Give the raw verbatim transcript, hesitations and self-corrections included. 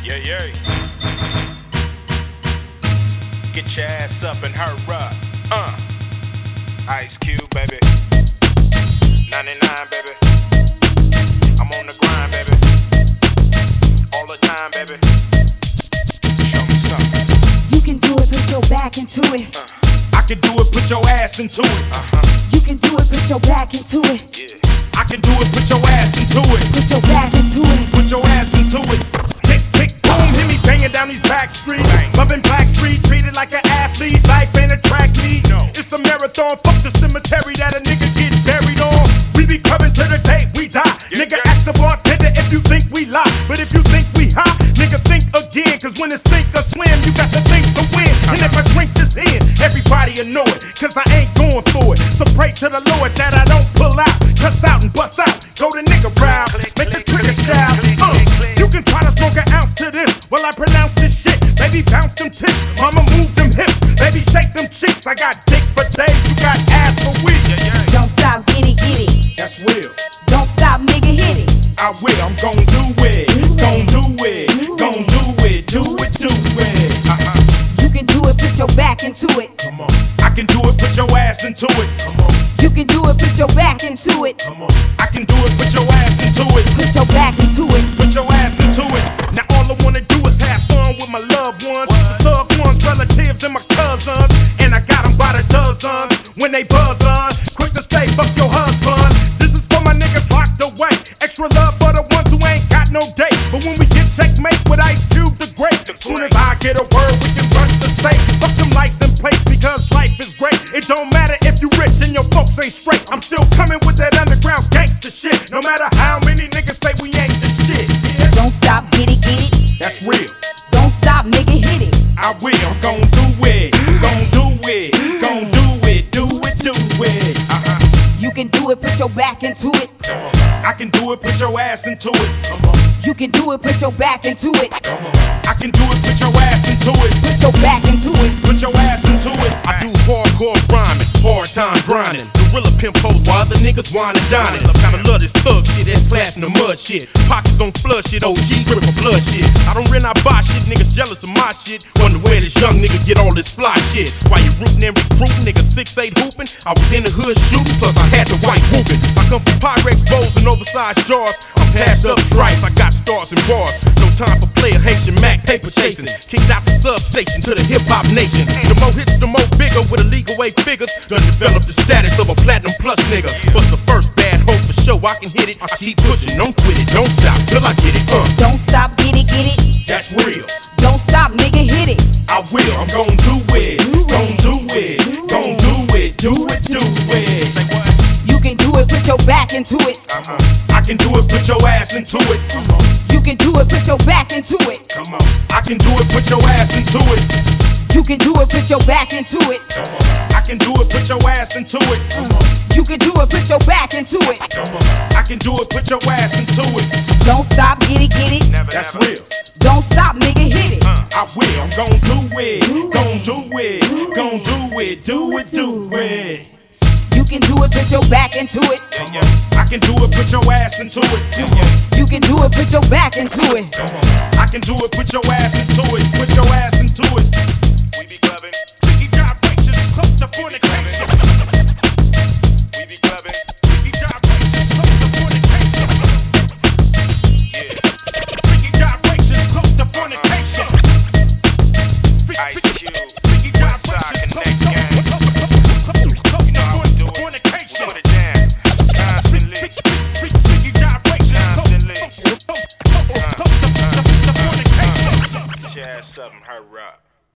Yeah, yeah. Get your ass up and hurry up. Uh. Ice Cube, baby. ninety-nine, baby. I'm on the grind, baby. All the time, baby. Show me something. You can do it, put your back into it. Uh. I can do it, put your ass into it. Uh-huh. You can do it, put your back into it. Yeah. I can do it, put your ass into it. Put your back into it. Put your ass into it. Tick, tick, boom, hit me banging down these back streets. Bang. Loving Black Street, treated like an athlete. Life ain't a track meet. No. It's a marathon, fuck the cemetery that a nigga gets buried on. We be coming to the day we die. Yeah, nigga, yeah. ask the bartender if you think we lie. But if you think we hot, nigga, think again. Cause when it's sink or swim, you got to think to win. And if I drink this in, everybody will know it. Cause I ain't going for it. So pray to the Lord that I don't pull out. Cuss out and bust out. Go to nigga round. Make the trigger shout. Uh, you can try to smoke an ounce to this while I pronounce this shit. Baby, bounce them tits. Mama, move them hips. Baby, shake them cheeks. I got dick for days. You got ass for weeks. Yeah, yeah. Don't stop, get it, get it. That's real. Don't stop, nigga, hit it. I will. I'm gon' do it. Gon' do it. Gon' do it. Do it. Do it. Uh-huh. You can do it, put your back into it. Come on. I can do it. Put your ass into it. Come on. You can do it, put your back into it. Come on. I can do it. Put your ass into it. Put your back into it. Put your ass into it. Now all I wanna do is have fun with my loved ones, thug ones, relatives, and my cousins. And I got them by the dozens. When they buzz on, quick to say fuck your husband. This is for my niggas locked away. Extra love for the ones who ain't got no date. But when we get checkmate with Ice Cube the Great, soon as I get a word, we can rush the state. Fuck them license plates because life is great. It don't matter if you rich and your folks ain't straight. I'm still coming with that underground gangster shit. No matter how many niggas say we ain't the shit. Yeah. Don't stop, get it, get it. That's real. Don't stop, nigga, hit it. I will. I'm gon' do it. Gon' do it. Gon' do it. Do it. Do it. Uh-huh. You can do it, put your back into it. I can do it. Put your ass into it. Come on. You can do it, put your back into it. Come on. I can do it. Put your ass into it. Put your back into it. Put your ass into it. I do hardcore rhyming, hard time grinding. Gorilla pimp pose while other niggas wine and dining. Kinda love this thug shit, that's class in the mud shit. Pockets on flood shit, O G grip for blood shit. I don't rent, I buy shit, niggas jealous of my shit. Wonder where this young nigga get all this fly shit. While you rootin' and recruiting, niggas six eight hooping. I was in the hood shooting, plus I had the white whooping. I come from Pyrex bowls and oversized jars. I'm passed up stripes, I got stars and bars. No time for player Haitian Mac, paper chasing. Kicked out the substation to the hip hop nation. The more hits, the more bigger with illegal weight figures. Done developed the status of a platinum plus nigga. But the first bad hope for sure I can hit it. I keep pushing, don't quit it, don't stop till I get it. Uh, Don't stop, get it, get it. That's real. Don't stop, nigga, hit it. I will. I'm gon' do it. Gon' do it. Gon' do it. Do it. Do it. You can do it, put your back into it. Uh-huh. I can do it. Put your ass into it. Come on. You can do it, put your back into it. Come on. I can do it. Put your ass into it. You can do it, put your back into it. I can do it. Put your ass into it. You can do it, put your back into it. I can do it. Put your ass into it. Don't stop, get it, get it. Never, That's never. real. Don't stop, nigga, hit it. I will. I'm gon' do it. Gon' do it. Gon' do it. Do it. Do it. You can do it, put your back into it. Yeah, yeah. I can do it. Put your ass into it. You can do it, put your back into it. I can do it. Put your ass into it. Put your ass into it. We be clubbing. Tricky gyrations, close to fornication. We be clubbing. Tricky gyrations, close to fornication. Yeah. Tricky gyrations, close to fornication. Ice Cube. Tricky Westside gyrations, Connect gang. close You know how we to do it. fornication. Put it down. Constantly. Tricky gyrations, Constantly. close to fornication. Get your ass up and hurry up.